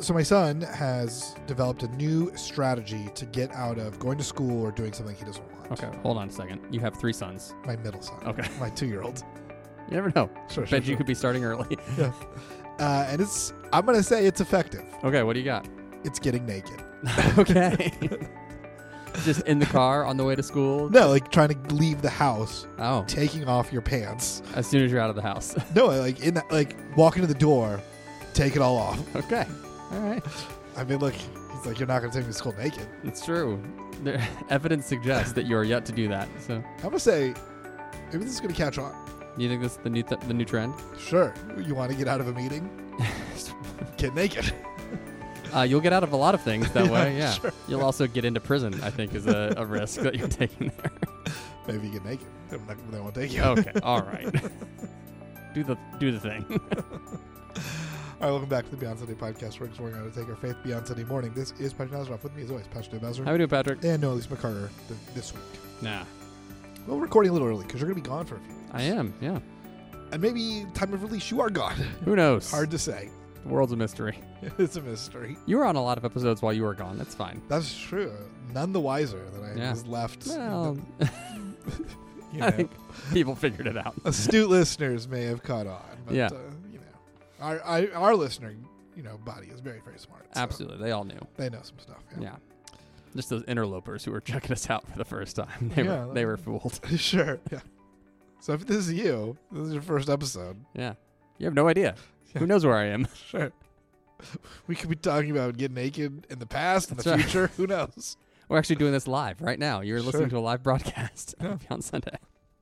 So my son has developed a new strategy to get out of going to school or doing something he doesn't want. Okay, hold on a second. You have 3 sons. My middle son. Okay. My 2-year-old. You never know. Sure, Bet you could be starting early. Yeah. And I'm going to say it's effective. Okay, what do you got? It's getting naked. Okay. Just in the car on the way to school? No, like trying to leave the house, Oh, taking off your pants. as soon as you're out of the house. No, like walk into the door, take it all off. Okay. All right. I mean, look, he's like, you're not going to take me to school naked. It's true. Evidence suggests that you are yet to do that. So, I'm going to say, maybe this is going to catch on. you think this is the new trend? Sure. You want to get out of a meeting? Get naked. You'll get out of a lot of things that way. Yeah. Sure. You'll also get into prison, I think, is a risk that you're taking there. Maybe you get naked. They won't take you. Okay. All right. Do the thing. All right, welcome back to the Beyond Sunday podcast. We're exploring how to take our faith beyond Sunday morning. This is Patrick Nazaroff. With me, as always, Pastor Dave Bowser. How we doing, Patrick? And Noah Elise McCarter this week. Nah. Well, we're recording a little early because you're going to be gone for a few weeks. I am, yeah. And maybe time of release, you are gone. Who knows? Hard to say. The world's a mystery. It's a mystery. You were on a lot of episodes while you were gone. That's fine. That's true. None the wiser that I was left. Well, You I know, think people figured it out. astute listeners may have caught on. But, Yeah. you know, our listening, body is very, very smart. So Absolutely. They all knew. they know some stuff. Yeah. Just those interlopers who were checking us out for the first time. Yeah. They were fooled. Sure. Yeah. So if this is you, this is your first episode. Yeah. You have no idea. Yeah. Who knows where I am? Sure. We could be talking about getting naked in the past, in That's the right. future. Who knows? We're actually doing this live right now. You're Sure. listening to a live broadcast Yeah. on Sunday.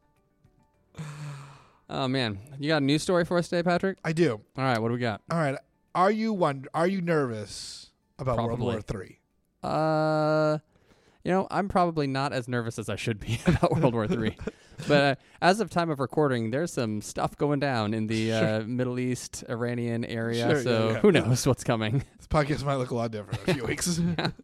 Oh, man. You got a news story for us today, Patrick? I do. All right. What do we got? All right. Are you nervous about World Probably. War III? I'm probably not as nervous as I should be about World War III. But as of time of recording, there's some stuff going down in the Sure. Middle East, Iranian area. Sure, So yeah. who knows what's coming? This podcast might look a lot different in a few weeks.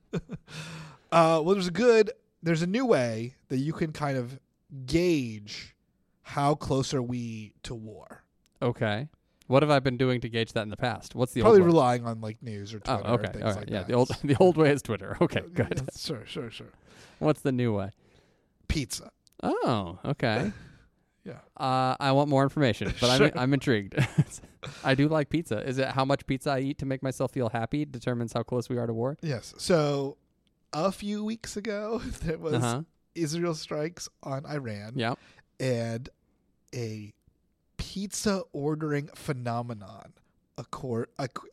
Well, there's a new way that you can kind of gauge how close are we to war. Okay. What have I been doing to gauge that in the past? What's the Probably old way? relying on like news or Twitter. Oh, okay. Or things All right. like Yeah. that. The old way is Twitter. Okay. Good. Sure. What's the new way? Pizza. Oh, okay. Yeah. I want more information, but Sure. I'm intrigued. I do like pizza. Is it how much pizza I eat to make myself feel happy determines how close we are to war? Yes. So a few weeks ago, there was Uh-huh. Israel strikes on Iran. Yeah. And a pizza ordering phenomenon occurred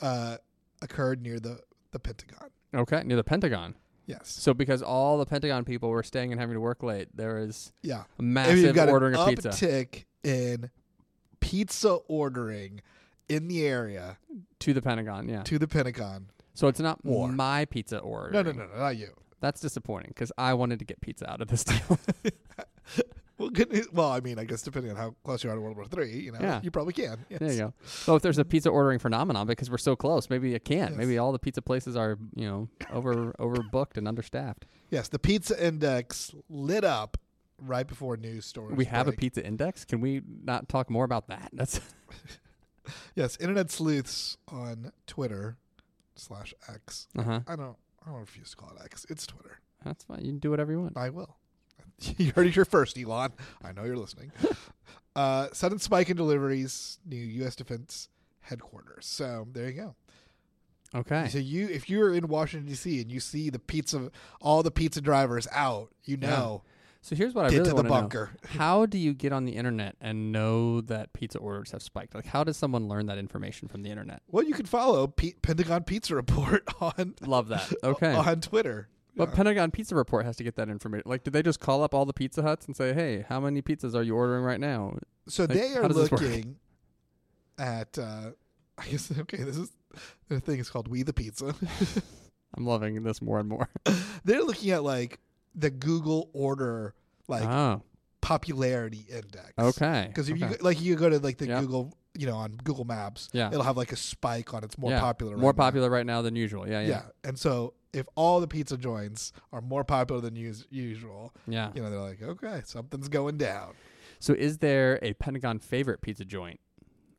near the Pentagon. Okay. Near the Pentagon. Yes. So because all the Pentagon people were staying and having to work late, there is Yeah. a And massive you've got ordering an of pizza uptick in pizza ordering in the area to the Pentagon. Yeah. to the Pentagon. So it's not War. my pizza order. No, not you. That's disappointing because I wanted to get pizza out of this deal. Well, good news. Well, I mean, I guess depending on how close you are to World War III, Yeah. you probably can. Yes. There you go. So if there's a pizza ordering phenomenon because we're so close, maybe it can. Yes. Maybe all the pizza places are, overbooked and understaffed. Yes, the pizza index lit up right before news stories. We have a break. pizza index. Can we not talk more about that? That's Yes, internet sleuths on Twitter /X. uh-huh. I don't refuse to call it X. It's Twitter. That's fine. You can do whatever you want. I will. You heard it here first, Elon. I know you're listening. Sudden spike in deliveries, new U.S. Defense headquarters. So there you go. Okay. So if you're in Washington D.C. and you see all the pizza drivers out, So here's what I get really to the want to know. bunker. How do you get on the internet and know that pizza orders have spiked? Like, how does someone learn that information from the internet? Well, you can follow Pentagon Pizza Report on Love that. Okay. on Twitter. But Yeah. Pentagon Pizza Report has to get that information. Like, did they just call up all the Pizza Huts and say, hey, how many pizzas are you ordering right now? So Like, they how are does this work? looking at, I guess, okay, this is, the thing is called We the Pizza. I'm loving this more and more. They're looking at, like, the Google order, like, Oh, popularity index. okay. Because if Okay. you go to, like, the Yeah. Google, on Google Maps, Yeah. it'll have, like, a spike on it's more Yeah. popular. More right now. popular right now than usual. Yeah. Yeah. And so if all the pizza joints are more popular than usual, Yeah. they're like, okay, something's going down. So is there a Pentagon favorite pizza joint?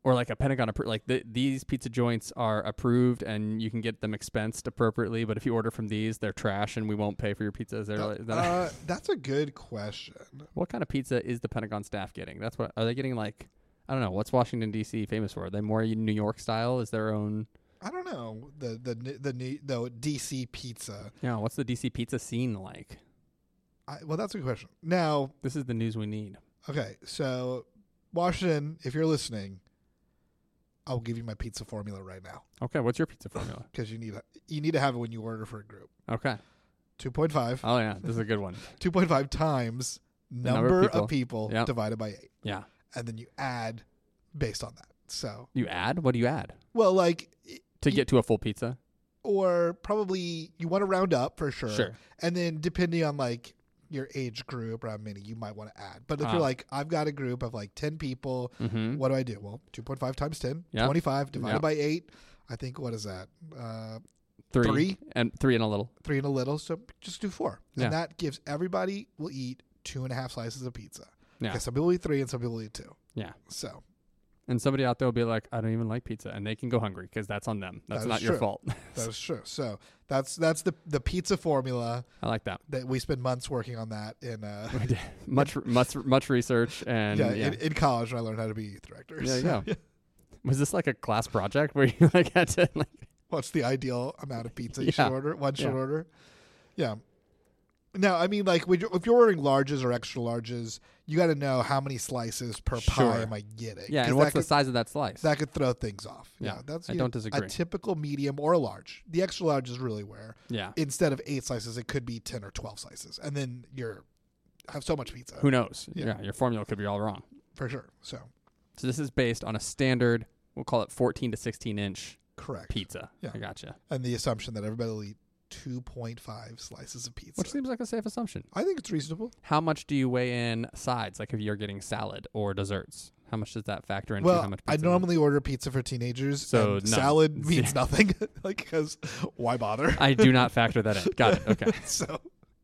Or like a Pentagon, these pizza joints are approved and you can get them expensed appropriately. But if you order from these, they're trash and we won't pay for your pizza. That's a good question. What kind of pizza is the Pentagon staff getting? Are they getting like, I don't know. What's Washington D.C. famous for? Are they more New York style? Is their own? I don't know. The DC pizza. Yeah. What's the D.C. pizza scene like? Well, that's a good question. Now, this is the news we need. Okay, so Washington, if you're listening, I'll give you my pizza formula right now. Okay, what's your pizza formula? Because you need to have it when you order for a group. Okay. 2.5. Oh yeah, this is a good one. 2.5 times number of people divided by 8. Yeah. And then you add based on that. So you add? What do you add? Well, like to get to a full pizza? Or probably you want to round up for sure. Sure. And then depending on like your age group or how many you might want to add. But if you're like, I've got a group of like 10 people, what do? Well, 2.5 times 10, 25 divided by 8. I think, what is that? 3 and 3 and a little. 3 and a little. So just do 4. Yeah. And that gives everybody will eat 2.5 slices of pizza. Yeah. Okay, some people eat 3 and some people eat 2. Yeah. So. And somebody out there will be like, I don't even like pizza. And they can go hungry because that's on them. That's not your fault. That is true. So that's the pizza formula. I like that. That we spend months working on that in we did. much research and in college I learned how to be youth director. Yeah, so, yeah. Was this like a class project where you like had to like what's the ideal amount of pizza you should order? One should order. Yeah. Now, I mean, like, if you're ordering larges or extra larges, you got to know how many slices per pie am I getting. Yeah, and what's the size of that slice? That could throw things off. Yeah, that's I don't disagree. A typical medium or a large. The extra large is really where, instead of 8 slices, it could be 10 or 12 slices, and then have so much pizza. Who knows? Yeah, your formula could be all wrong. For sure. So this is based on a standard, we'll call it 14 to 16 inch pizza. Yeah, I gotcha. And the assumption that everybody will eat 2.5 slices of pizza. Which seems like a safe assumption. I think it's reasonable. How much do you weigh in sides? Like if you're getting salad or desserts, how much does that factor into how much pizza? I normally order pizza for teenagers, so salad means nothing. Like, because why bother? I do not factor that in. Got it. Okay. So,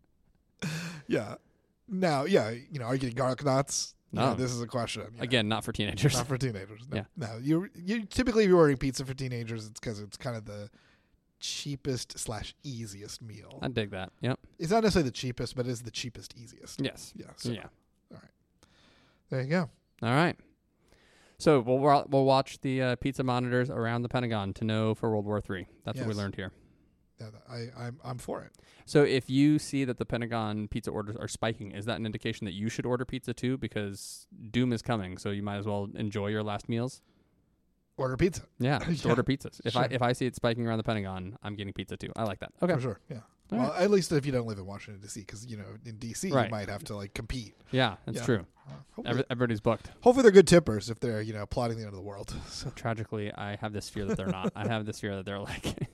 yeah. Now, are you getting garlic knots? No. This is a question. Again, not for teenagers. Not for teenagers. No. Yeah. No. You typically, if you're ordering pizza for teenagers, it's because it's kind of the cheapest / easiest meal. I dig that. Yep. It's not necessarily the cheapest, but it is the cheapest, easiest. Yes. Yeah. So, yeah. All right. There you go. All right. So we'll watch the pizza monitors around the Pentagon to know for World War III. That's what we learned here. Yeah, I'm for it. So if you see that the Pentagon pizza orders are spiking, is that an indication that you should order pizza too? Because doom is coming, so you might as well enjoy your last meals. Order pizza. Yeah, order pizzas. If I see it spiking around the Pentagon, I'm getting pizza too. I like that. Okay, for sure. Yeah. Well, at least if you don't live in Washington D.C., because in D.C. you might have to like compete. Yeah, that's true. Everybody's booked. Hopefully they're good tippers if they're plotting the end of the world. So. Tragically, I have this fear that they're not. I have this fear that they're like.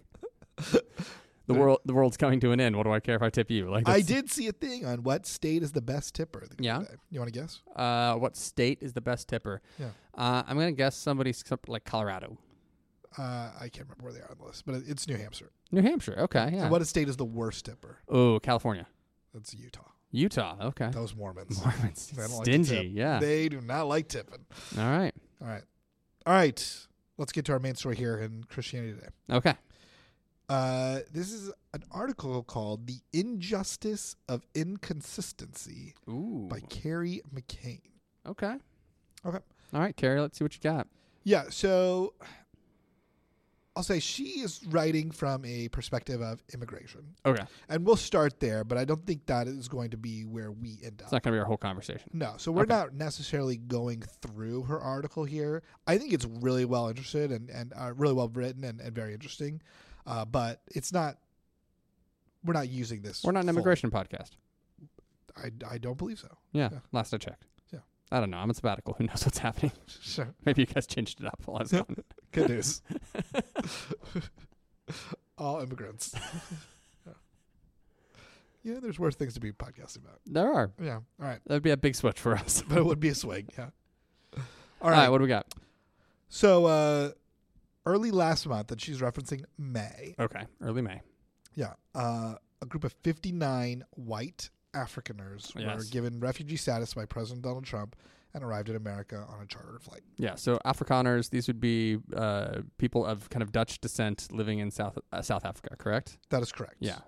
The world's coming to an end. What do I care if I tip you? Like I did see a thing on what state is the best tipper. Yeah, you want to guess? What state is the best tipper? Yeah, I'm gonna guess somebody like Colorado. I can't remember where they are on the list, but it's New Hampshire. New Hampshire. Okay. Yeah. And what state is the worst tipper? Oh, California. That's Utah. Utah. Okay. Those Mormons. Stingy. Like yeah. They do not like tipping. All right. Let's get to our main story here in Christianity Today. Okay. This is an article called "The Injustice of Inconsistency" by Carrie McCain. Okay. All right, Carrie, let's see what you got. Yeah, so I'll say she is writing from a perspective of immigration. Okay. And we'll start there, but I don't think that is going to be where we end up. It's not going to be our whole conversation. No, so we're not necessarily going through her article here. I think it's really well interested and really well written and very interesting. But it's not. We're not using this. We're not an immigration podcast. I don't believe so. Yeah, last I checked. Yeah, I don't know. I'm a sabbatical. Who knows what's happening? Sure. Maybe you guys changed it up while I was gone. Good news. All immigrants. Yeah, there's worse things to be podcasting about. There are. Yeah. All right. That'd be a big switch for us. But it would be a swing. Yeah. All right. What do we got? So. Early last month, and she's referencing May. Okay, early May. Yeah. A group of 59 white Afrikaners were given refugee status by President Donald Trump and arrived in America on a chartered flight. Yeah, so Afrikaners, these would be people of kind of Dutch descent living in South Africa, correct? That is correct. Yeah.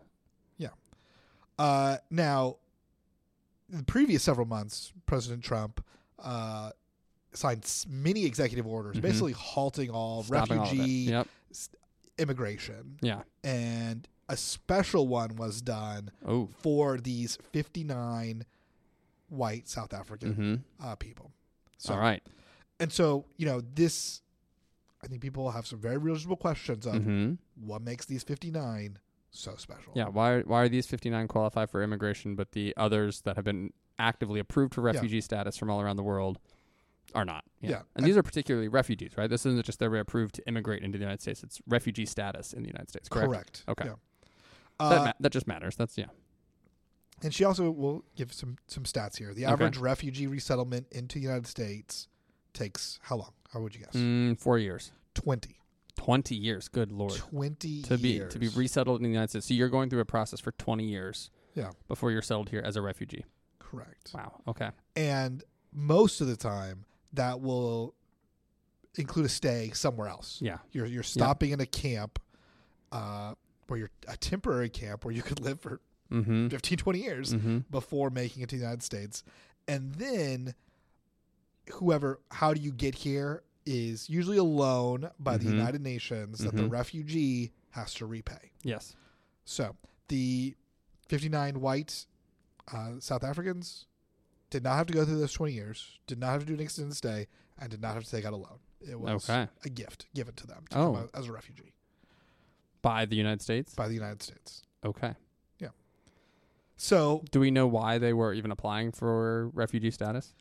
Now, the previous several months, President Trump signed many executive orders, basically halting all refugee immigration. Yeah. And a special one was done for these 59 white South African people. So, all right. And so, this, I think people have some very reasonable questions of what makes these 59 so special. Yeah, why are these 59 qualify for immigration, but the others that have been actively approved for refugee status from all around the world are not? Yeah. And these are particularly refugees, right? This isn't just they're approved to immigrate into the United States. It's refugee status in the United States, correct? Correct. Okay. Yeah. That just matters. That's, And she also will give some stats here. The average refugee resettlement into the United States takes how long? How would you guess? 4 years. 20. 20 years. Good Lord. 20 years. To be resettled in the United States. So you're going through a process for 20 years. Yeah. Before you're settled here as a refugee. Correct. Wow. Okay. And most of the time that will include a stay somewhere else. Yeah. You're stopping in a camp, or you're a temporary camp where you could live for 15, 20 years before making it to the United States. And then how do you get here is usually a loan by the United Nations that the refugee has to repay. Yes. So the 59 white South Africans did not have to go through those 20 years, did not have to do an extended stay, and did not have to take out a loan. It was a gift given to them to come out as a refugee. By the United States? By the United States. Okay. Yeah. So do we know why they were even applying for refugee status?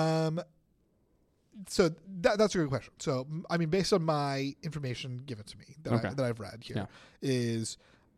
So that's a good question. So, I mean, based on my information given to me that I've read here is,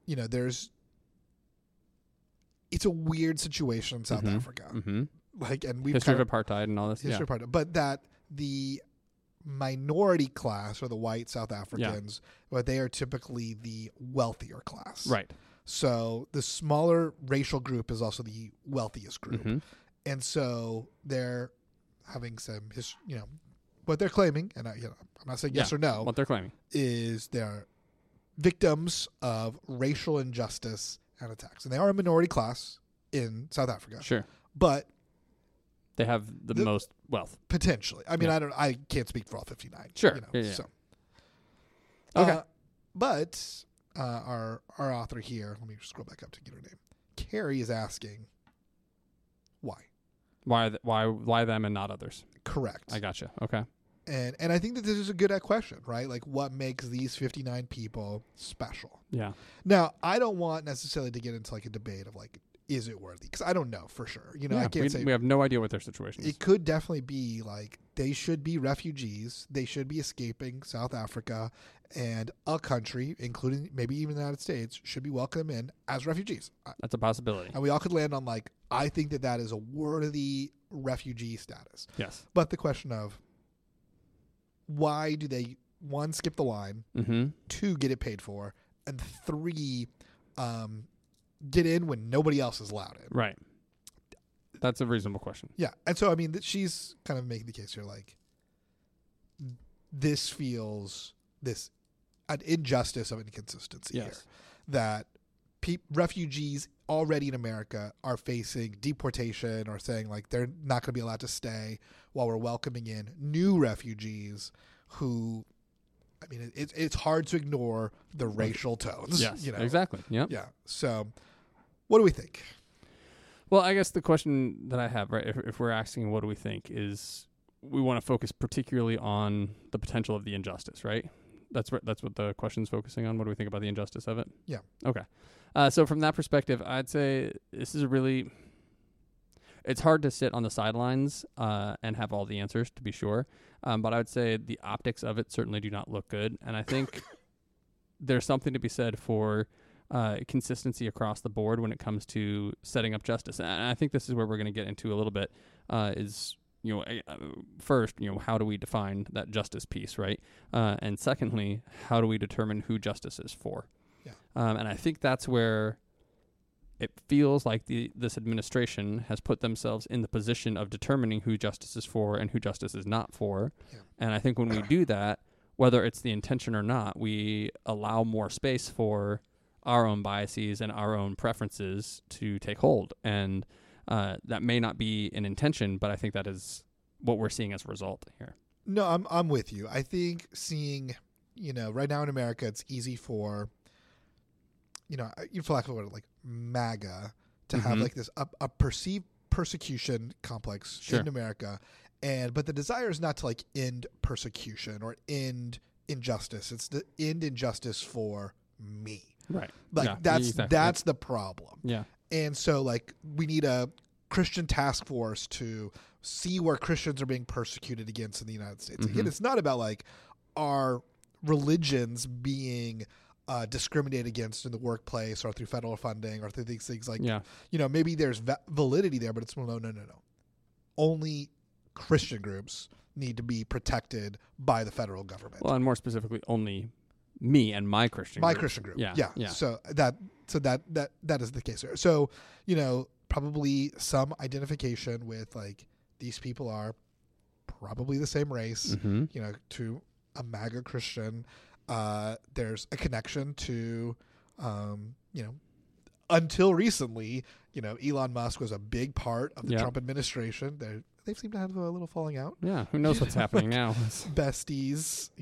it's a weird situation in South Africa. Like, and we've history of apartheid and all this. History of apartheid, but that the minority class or the white South Africans, but they are typically the wealthier class. Right. So the smaller racial group is also the wealthiest group. And so they're having some, what they're claiming, and I'm not saying yes or no. What they're claiming is they're victims of racial injustice and attacks, and they are a minority class in South Africa. Sure, but they have the most wealth potentially. I mean, I can't speak for all 59. Sure, So. Okay, but our author here, let me scroll back up to get her name. Carrie is asking why. Why them and not others? Correct. I gotcha. Okay. And I think that this is a good question, right? Like, what makes these 59 people special? Yeah. Now, I don't want necessarily to get into like a debate of like, is it worthy? Because I don't know for sure. I can't say. We have no idea what their situation is. It could definitely be like they should be refugees. They should be escaping South Africa, and a country, including maybe even the United States, should be welcoming them in as refugees. That's a possibility. And we all could land on like, I think that is a worthy refugee status. Yes. But the question of why do they, one, skip the line, two, get it paid for, and three, get in when nobody else is allowed in? Right. That's a reasonable question. Yeah. And so, I mean, she's kind of making the case here, like, this feels an injustice of inconsistency here. That refugees already in America are facing deportation or saying, like, they're not going to be allowed to stay while we're welcoming in new refugees who, I mean, it's hard to ignore the racial tones. Yes, exactly. Yep. Yeah. So what do we think? Well, I guess the question that I have, right, if we're asking what do we think, is we want to focus particularly on the potential of the injustice, right? That's what the question's focusing on. What do we think about the injustice of it? Yeah. Okay. So from that perspective, I'd say this is it's hard to sit on the sidelines and have all the answers, to be sure. But I would say the optics of it certainly do not look good. And I think there's something to be said for consistency across the board when it comes to setting up justice. And I think this is where we're going to get into a little bit is, first, how do we define that justice piece, right? And secondly, how do we determine who justice is for? Yeah. And I think that's where it feels like this administration has put themselves in the position of determining who justice is for and who justice is not for. Yeah. And I think when we do that, whether it's the intention or not, we allow more space for our own biases and our own preferences to take hold. And that may not be an intention, but I think that is what we're seeing as a result here. No, I'm with you. I think seeing, right now in America, it's easy for, for lack of a word, like MAGA to have like this a perceived persecution complex in America, but the desire is not to like end persecution or end injustice. It's to end injustice for me. Right. Like that's the problem. Yeah. And so like we need a Christian task force to see where Christians are being persecuted against in the United States. Again, it's not about like our religions being discriminated against in the workplace or through federal funding or through these things like, maybe there's validity there, but it's no. Only Christian groups need to be protected by the federal government. Well, and more specifically, only me and my Christian group. Christian group. Yeah. So that is the case there. So, probably some identification with like these people are probably the same race, to a MAGA Christian. There's a connection to, until recently, Elon Musk was a big part of the Trump administration. They seem to have a little falling out. Yeah. Who knows what's happening now? Besties,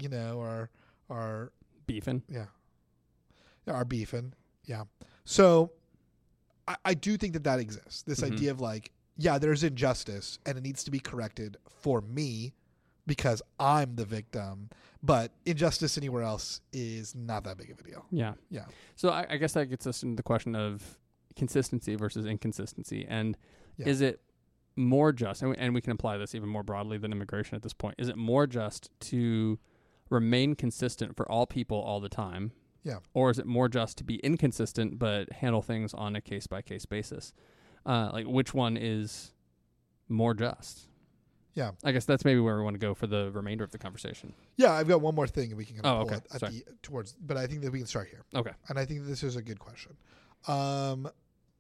are beefing. Yeah. Are beefing. Yeah. So I do think that exists. This idea of like, there's injustice and it needs to be corrected for me because I'm the victim, but injustice anywhere else is not that big of a deal. Yeah. Yeah. So I guess that gets us into the question of consistency versus inconsistency. And is it more just, and we can apply this even more broadly than immigration at this point, is it more just to remain consistent for all people all the time? Yeah. Or is it more just to be inconsistent but handle things on a case-by-case basis? Like which one is more just? Yeah. I guess that's maybe where we want to go for the remainder of the conversation. Yeah, I've got one more thing we can pull okay. but I think that we can start here. Okay. And I think this is a good question. And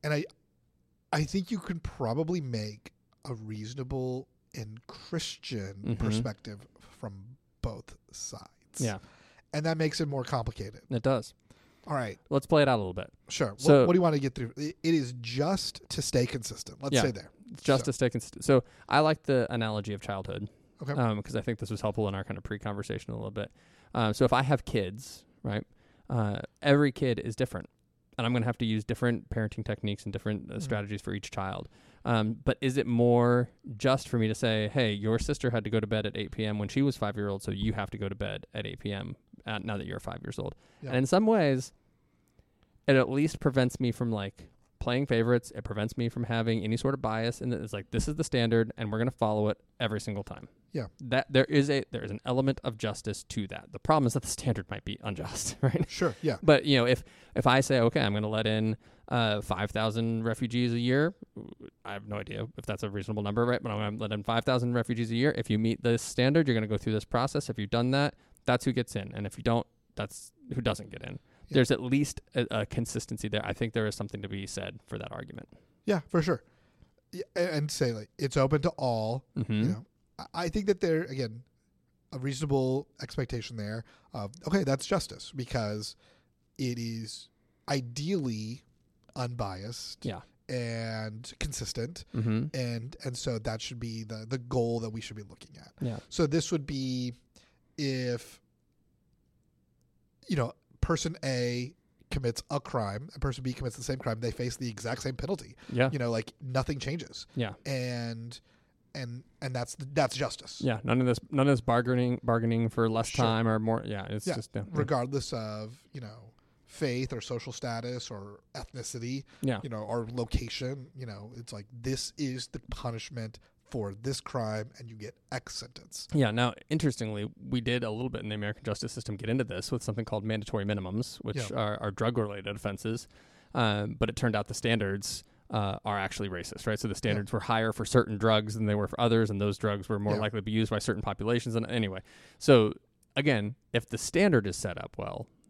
I think you can probably make a reasonable and Christian perspective from both sides. Yeah. And that makes it more complicated. It does. All right. Let's play it out a little bit. Sure. So, what do you want to get through? It is just to stay consistent. Let's say there. Just to stay consistent. So I like the analogy of childhood. Okay. Because I think this was helpful in our kind of pre-conversation a little bit. So if I have kids, right, every kid is different. And I'm going to have to use different parenting techniques and different strategies for each child. But is it more just for me to say, hey, your sister had to go to bed at 8 p.m. when she was 5 years old, so you have to go to bed at 8 p.m. Now that you're 5 years old? Yeah. And in some ways, it at least prevents me from like playing favorites. It prevents me from having any sort of bias. And it's like, this is the standard and we're going to follow it every single time. Yeah. That there is an element of justice to that. The problem is that the standard might be unjust, right? Sure. Yeah. But if I say, okay, I'm going to let in 5,000 refugees a year, I have no idea if that's a reasonable number, right? But I'm going to let in 5,000 refugees a year. If you meet this standard, you're going to go through this process. If you've done that, that's who gets in. And if you don't, that's who doesn't get in. Yeah. There's at least a consistency there. I think there is something to be said for that argument. Yeah, for sure. Yeah, and say like it's open to all. I think that there, again, a reasonable expectation there of, okay, that's justice because it is ideally unbiased and consistent. And so that should be the goal that we should be looking at. Yeah. So this would be if, person A commits a crime and person B commits the same crime, they face the exact same penalty. Yeah. Like nothing changes. Yeah. And that's justice. Yeah. None of this bargaining for less time or more. Yeah. It's just regardless of, faith or social status or ethnicity, or location, it's like, this is the punishment for this crime and you get X sentence. Yeah. Now, interestingly, we did a little bit in the American justice system get into this with something called mandatory minimums, which are drug-related offenses. But it turned out the standards are actually racist, right? So the standards were higher for certain drugs than they were for others, and those drugs were more likely to be used by certain populations. And anyway, so again, if the standard is set up well,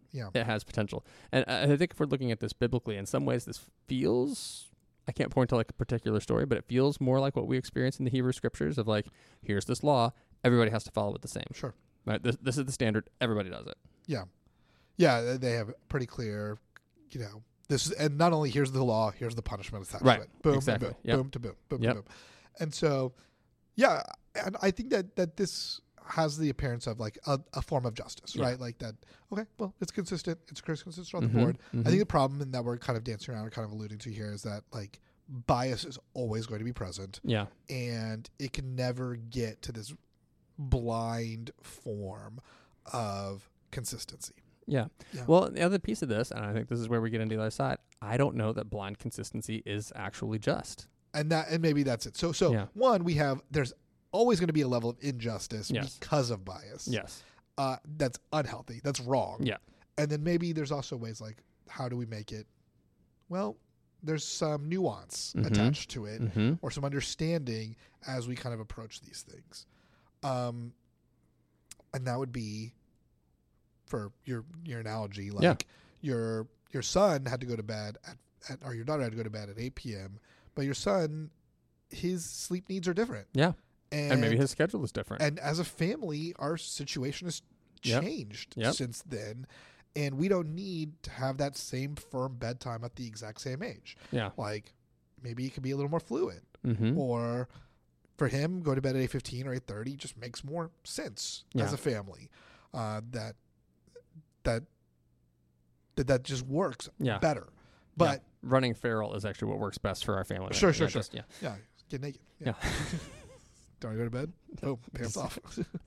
Yeah. It has potential. And I think if we're looking at this biblically, in some ways this feels, I can't point to like a particular story, but it feels more like what we experience in the Hebrew scriptures of like, here's this law, everybody has to follow it the same. Sure. Right? This is the standard, everybody does it. Yeah. Yeah, they have pretty clear, this is, and not only here's the law, here's the punishment attached to it. Boom, exactly. boom, boom to boom, boom to boom. And so, yeah, and I think that this has the appearance of like a form of justice, right? Like that, okay, well, it's consistent. It's consistent on the board. I think the problem and that we're kind of dancing around or kind of alluding to here is that like bias is always going to be present. Yeah. And it can never get to this blind form of consistency. Yeah. Well, the other piece of this, and I think this is where we get into the other side, I don't know that blind consistency is actually just. And maybe that's it. So one, there's always going to be a level of injustice because of bias. Yes. That's unhealthy. That's wrong. Yeah. And then maybe there's also ways like, how do we make it? Well, there's some nuance attached to it or some understanding as we kind of approach these things. And that would be, for your analogy, like your son had to go to bed or your daughter had to go to bed at 8 p.m., but your son, his sleep needs are different. Yeah. And maybe his schedule is different. And as a family, our situation has changed since then. And we don't need to have that same firm bedtime at the exact same age. Yeah. Like maybe it could be a little more fluid. Or for him, go to bed at 8:15 or 8:30 just makes more sense as a family. That just works better. But running feral is actually what works best for our family. Sure. Get naked. Yeah. Don't go to bed. Oh, pants off.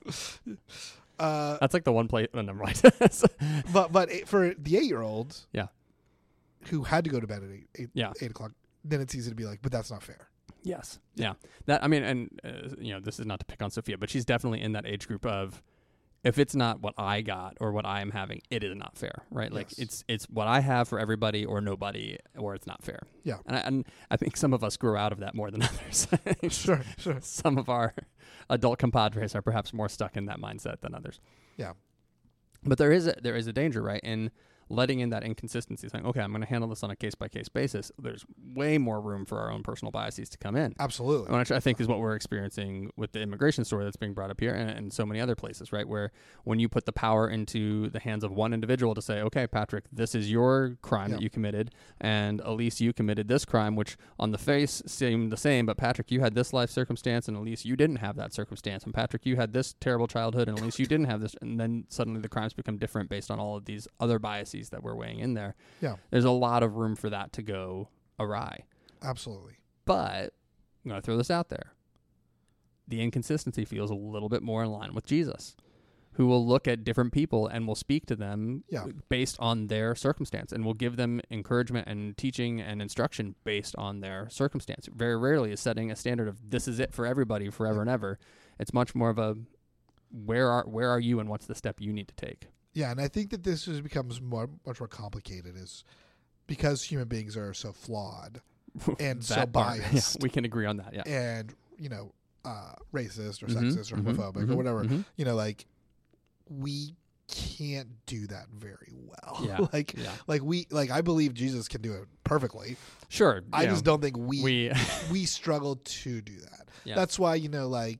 That's like the one place. No, never mind. but for the 8-year-old, who had to go to bed at 8 o'clock, then it's easy to be like, but that's not fair. Yes. Yeah. That, I mean, and this is not to pick on Sophia, but she's definitely in that age group of, if it's not what I got or what I am having, it is not fair, right? Like it's what I have for everybody or nobody, or it's not fair. Yeah. And I think some of us grow out of that more than others. Sure. Some of our adult compadres are perhaps more stuck in that mindset than others. Yeah. But there is a danger, right, in letting in that inconsistency, saying, okay, I'm going to handle this on a case-by-case basis. There's way more room for our own personal biases to come in. Absolutely. Which I think is what we're experiencing with the immigration story that's being brought up here and so many other places, right, where when you put the power into the hands of one individual to say, okay, Patrick, this is your crime that you committed, and Elise, you committed this crime, which on the face seemed the same, but Patrick, you had this life circumstance, and Elise, you didn't have that circumstance, and Patrick, you had this terrible childhood, and Elise, you didn't have this, and then suddenly the crimes become different based on all of these other biases that we're weighing in there. Yeah. There's a lot of room for that to go awry. Absolutely. But I'm going to throw this out there. The inconsistency feels a little bit more in line with Jesus, who will look at different people and will speak to them based on their circumstance, and will give them encouragement and teaching and instruction based on their circumstance. Very rarely is setting a standard of this is it for everybody forever and ever. It's much more of a where are you and what's the step you need to take. Yeah, and I think that this becomes much more complicated is because human beings are so flawed and so biased. We can agree on that, yeah. And, racist or sexist or homophobic or whatever. Like, we can't do that very well. Yeah. I believe Jesus can do it perfectly. Sure. I just don't think we struggle to do that. Yeah. That's why, in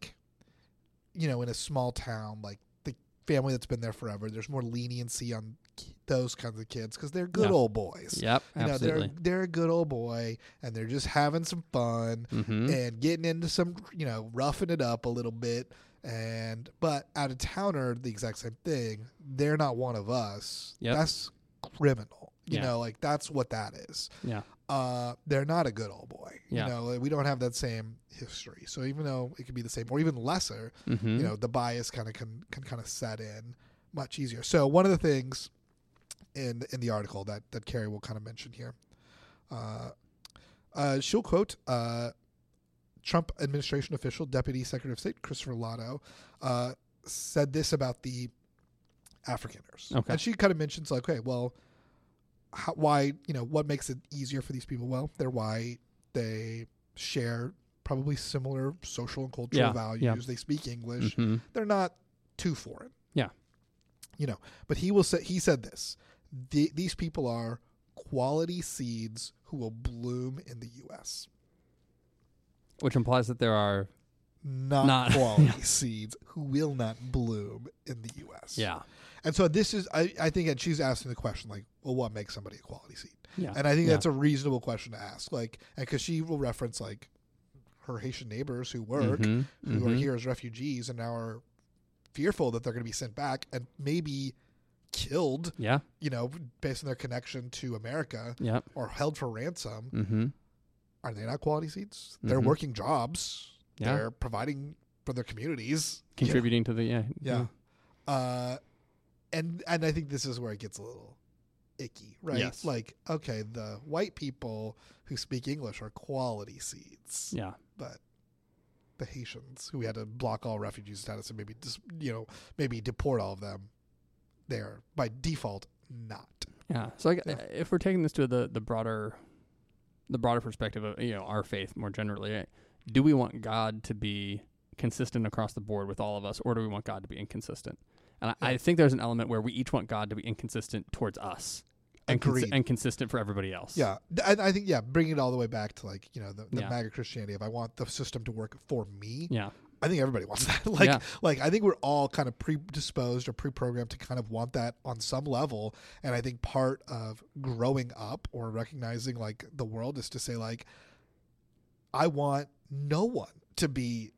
a small town, like, family that's been there forever, there's more leniency on those kinds of kids because they're good old boys. Yep, absolutely. They're a good old boy, and they're just having some fun and getting into some, roughing it up a little bit. But out of towner, the exact same thing. They're not one of us. Yep. That's criminal. That's what that is. Yeah. They're not a good old boy. We don't have that same history. So even though it could be the same or even lesser, the bias can kind of set in much easier. So one of the things in the article that Carrie will kind of mention here, she'll quote Trump administration official, Deputy Secretary of State Christopher Lotto, said this about the Afrikaners. Okay. And she kind of mentions like, okay, well, why, what makes it easier for these people? Well, they're white. They share probably similar social and cultural values. Yeah. They speak English. They're not too foreign. Yeah. But he said this: these people are quality seeds who will bloom in the U.S., which implies that there are not quality seeds who will not bloom in the U.S. Yeah. And so this is, I think, and she's asking the question, like, well, what makes somebody a quality seed? Yeah. And I think that's a reasonable question to ask. Like, and because she will reference, like, her Haitian neighbors who work, who are here as refugees and now are fearful that they're going to be sent back and maybe killed, based on their connection to America or held for ransom. Are they not quality seeds? They're working jobs. Yeah. They're providing for their communities. Contributing to the, And I think this is where it gets a little icky, right? Yes. Like, okay, the white people who speak English are quality seeds. Yeah. But the Haitians who had to block all refugee status and maybe just, maybe deport all of them, they're by default not. Yeah. So if we're taking this to the broader perspective of, our faith more generally, do we want God to be consistent across the board with all of us, or do we want God to be inconsistent? And I think there's an element where we each want God to be inconsistent towards us and consistent for everybody else. Yeah. And I think, bringing it all the way back to, like, the MAGA Christianity, if I want the system to work for me, I think everybody wants that. Like, I think we're all kind of predisposed or pre-programmed to kind of want that on some level. And I think part of growing up or recognizing, like, the world is to say, like, I want no one to be,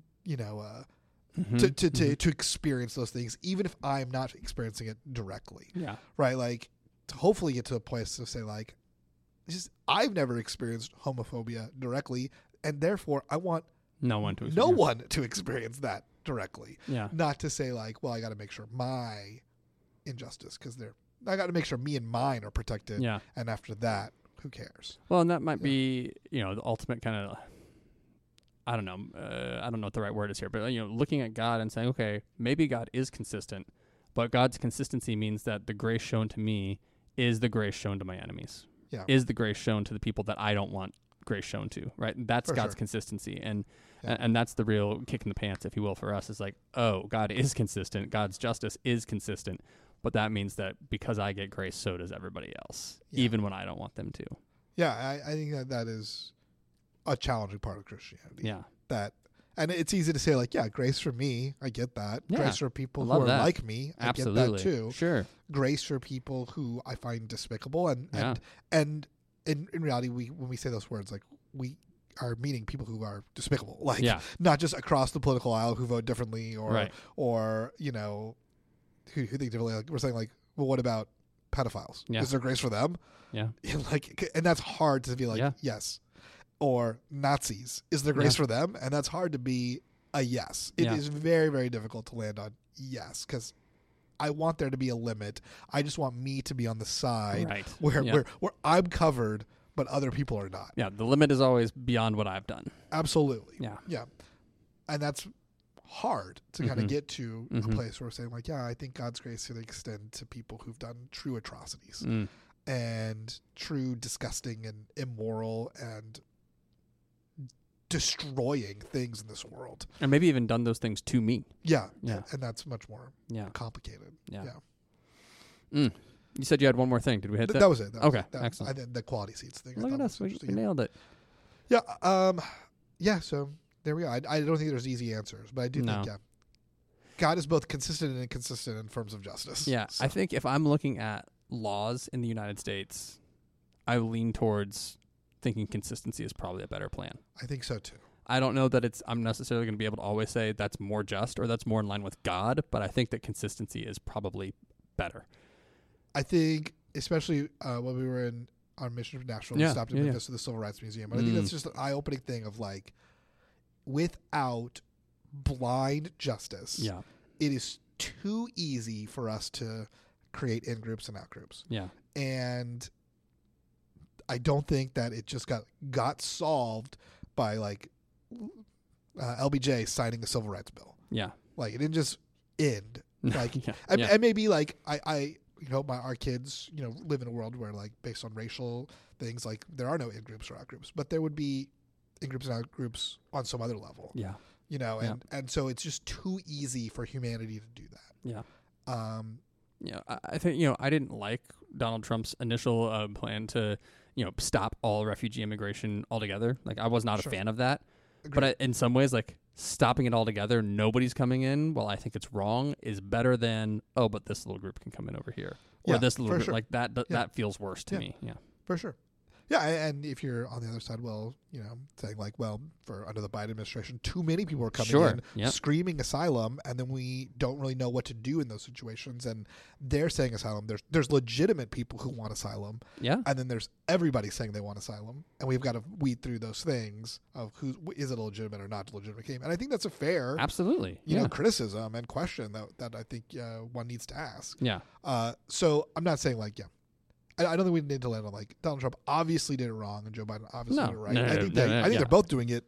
to experience those things, even if I'm not experiencing it directly. Yeah. Right. Like, to hopefully get to a place to say, like, I've never experienced homophobia directly, and therefore I want no one to experience that directly. Yeah. Not to say, like, well, I got to make sure my injustice, because I got to make sure me and mine are protected. Yeah. And after that, who cares? Well, and that might be, the ultimate kind of, I don't know. I don't know what the right word is here, but, looking at God and saying, okay, maybe God is consistent, but God's consistency means that the grace shown to me is the grace shown to my enemies. Yeah. Is the grace shown to the people that I don't want grace shown to, right? That's For God's sure. consistency. And that's the real kick in the pants, if you will, for us, is like, oh, God is consistent. God's justice is consistent. But that means that because I get grace, so does everybody else, even when I don't want them to. Yeah, I think that is a challenging part of Christianity. Yeah. And it's easy to say, like, grace for me, I get that. Yeah, grace for people who are like me, I get that too. Sure. Grace for people who I find despicable. And in reality, when we say those words, like, we are meaning people who are despicable. Like, not just across the political aisle who vote differently or who think differently. Like, we're saying, like, well, what about pedophiles? Yeah. Is there grace for them? Yeah. And that's hard to be like, yes. Or Nazis. Is there grace for them? And that's hard to be a yes. It is very, very difficult to land on yes, because I want there to be a limit. I just want me to be on the side where I'm covered, but other people are not. Yeah, the limit is always beyond what I've done. Absolutely. Yeah. Yeah. And that's hard to kind of get to a place where we're saying, like, I think God's grace should extend to people who've done true atrocities and true disgusting and immoral and destroying things in this world. And maybe even done those things to me. Yeah. And that's much more complicated. Yeah. You said you had one more thing. Did we hit that? That was it. Excellent. I think the quality seeds thing. Look at us. We nailed it. Yeah. So there we go. I don't think there's easy answers, but I do think, God is both consistent and inconsistent in terms of justice. Yeah. So. I think if I'm looking at laws in the United States, I lean towards thinking consistency is probably a better plan. I think so too. I don't know that I'm necessarily going to be able to always say that's more just or that's more in line with God, but I think that consistency is probably better. I think, especially when we were in our mission from Nashville, we stopped in Memphis to the Civil Rights Museum. But I think that's just an eye-opening thing of, like, without blind justice, it is too easy for us to create in-groups and out-groups. Yeah. And I don't think that it just got solved by, like, LBJ signing the Civil Rights Bill. Yeah. Like, it didn't just end. Like, and maybe, like, our kids, live in a world where, like, based on racial things, like, there are no in-groups or out-groups, but there would be in-groups and out-groups on some other level. Yeah. And so it's just too easy for humanity to do that. Yeah. I think, I didn't like Donald Trump's initial plan to, stop all refugee immigration altogether. Like, I was not a fan of that. Agreed. But in some ways, like, stopping it altogether, nobody's coming in, well, I think it's wrong, is better than, but this little group can come in over here. Or this little group, like, that feels worse to me. Yeah. For sure. Yeah, and if you're on the other side, saying like, under the Biden administration, too many people are coming in screaming asylum, and then we don't really know what to do in those situations. And they're saying asylum. There's legitimate people who want asylum. Yeah. And then there's everybody saying they want asylum, and we've got to weed through those things of who is it a legitimate or not legitimate claim. And I think that's a fair, absolutely, criticism and question that I think one needs to ask. Yeah. So I'm not saying like I don't think we need to land on like Donald Trump obviously did it wrong and Joe Biden obviously did it right. I think they're both doing it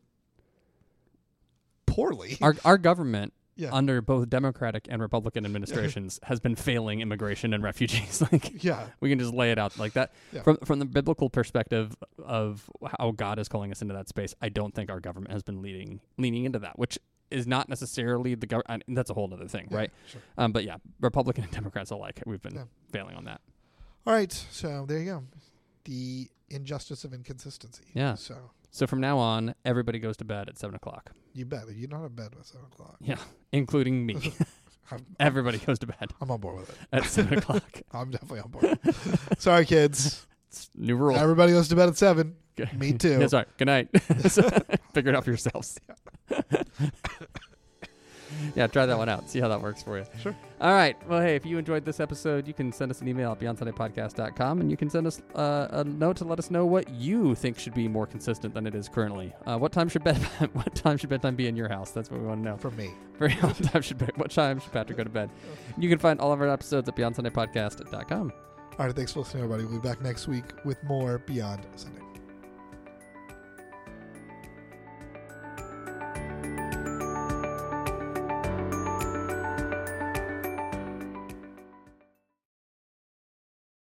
poorly. Our government under both Democratic and Republican administrations has been failing immigration and refugees. We can just lay it out like that. Yeah. From the biblical perspective of how God is calling us into that space, I don't think our government has been leaning into that, which is not necessarily the government. That's a whole other thing, right? Sure. But Republican and Democrats alike, we've been failing on that. All right, so there you go. The injustice of inconsistency. Yeah. So from now on, everybody goes to bed at 7 o'clock. You bet. You're not in bed at 7 o'clock. Yeah, including me. Everybody goes to bed. I'm on board with it. At 7 o'clock. I'm definitely on board. Sorry, kids. It's new rule. Everybody goes to bed at 7. Me too. Yeah, sorry. Good night. Figure it out for yourselves. Yeah, try that one out. See how that works for you. Sure. All right. Well, hey, if you enjoyed this episode, you can send us an email at BeyondSundayPodcast.com, and you can send us a note to let us know what you think should be more consistent than it is currently. What time should bedtime be in your house? That's what we want to know. For me. What time should Patrick go to bed? You can find all of our episodes at BeyondSundayPodcast.com. All right. Thanks for listening, everybody. We'll be back next week with more Beyond Sunday.